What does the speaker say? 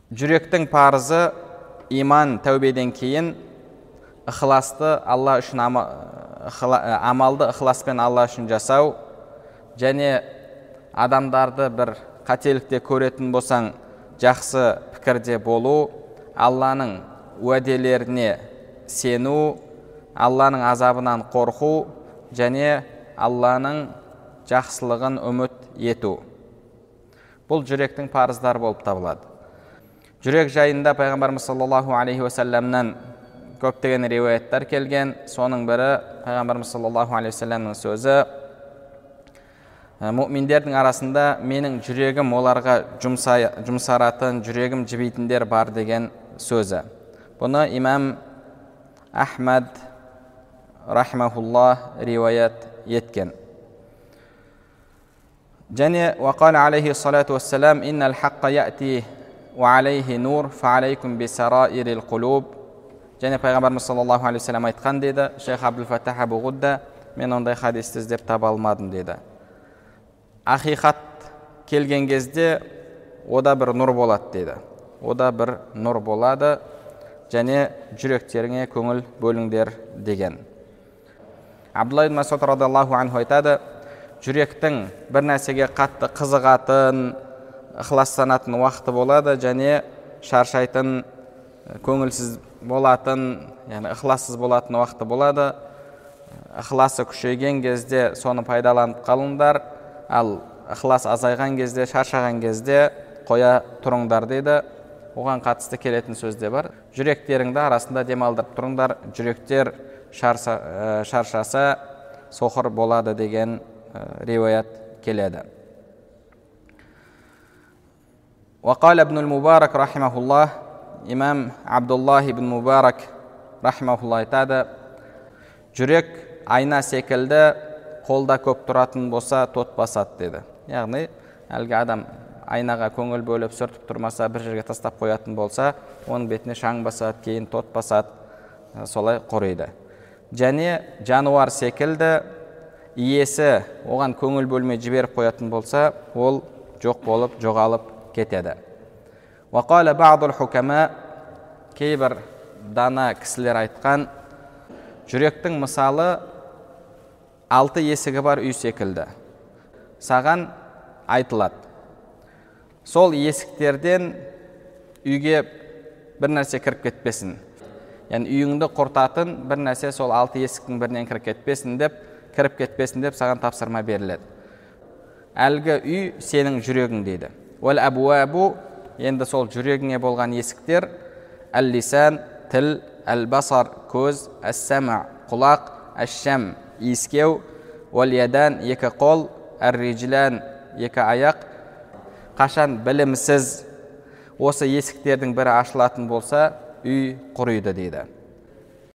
жүректің парызы иман тәубеден кейін ықыласты Алла үшін амалды ықыласпен Алла үшін жасау, және адамдарды бір қателікте көретін болсаң жақсы пікірде болу, Алланың уәделеріне сену, Алланың азабынан қорқу және Алланың жақсылығын үміт ету. Бұл жүректің парыздары болып табылады. Жүрек жайында пайғамбарымыз саллаллаху алейхи уассаламнан көптеген риуаяттар келген. Соның бірі пайғамбарымыз саллаллаху алейхи уассаламның сөзі: мұъминдердің арасында менің жүрегім оларға жұмсаратын, жүрегім жібейтіндер бар деген сөзі. Бұны имам Ахмад рахимахуллах риуаят еткен. және وقال عليه الصلاة والسلام إن الحق يأتي وعليه نور فعليكم بسرائر القلوب. және пайғамбарымыз саллаллаху алейхи вассалам айтқан деді, шейх Абдул-Фаттах Абу Ғудда: мен ондай хадисті іздеп таба алмадым деді. Ақиқат келген кезде ода бір нұр болады деді. Ода бір нұр болады және жүректеріңе көңіл бөліңдер деген. Абдулла ибн Мас'уд радиаллаху анху айтады: жүректің бір нәрсеге қатты қызығатын, ықыластанатын уақыты болады және шаршайтын, көңілсіз болатын, яғни ықылассыз болатын уақыты болады. Ықыласы күшейген кезде соны пайдаланып қалыңдар, ал ықылас азайған кезде, шаршаған кезде қоя тұрыңдар дейді. Оған қатысты келетін сөзде бар: жүректеріңді арасында демалдырып тұрыңдар, жүректер шаршаса соқыр болады деген риуаят келеді. وقال ابن المبارك رحمه الله, имам Абдуллах ибн Мубарак рахимахуллах айтады: жүрек айна секілді, қолда көп тұратын болса тот басады деді. Яғни әлгі адам айнаға көңіл бөліп сүртіп тұрмаса, бір жерге тастап қоятын болса, оның бетіне шаң басады, кейін тот басады, солай құриды. Және жануар секілді, иесі оған көңіл бөлмей жіберіп қоятын болса, ол жоқ болып, жоғалып кетеді. وقال بعض الحكماء, кейбір дана кісілер айтқан: жүректің мысалы 6 есігі бар үй секілді. Саған айтылады: сол есіктерден үйге бір нәрсе кіріп кетпесін. Яғни үйіңді құртатын бір нәрсе сол 6 есіктің бірінен кіріп кетпесін деп саған тапсырма беріледі. Әлгі үй сенің жүрегің дейді. Уәл абуабу, енді сол жүрегіңе болған есіктер: әл-лисан, тіл, әл-басар, көз, әс-сама, құлақ, әш-шам, иіскеу, уәл-ядан, 2 қол, әр-риджлан, 2 аяқ. Қашан білімсіз осы есіктердің бірі ашылатын болса, үй құриды дейді.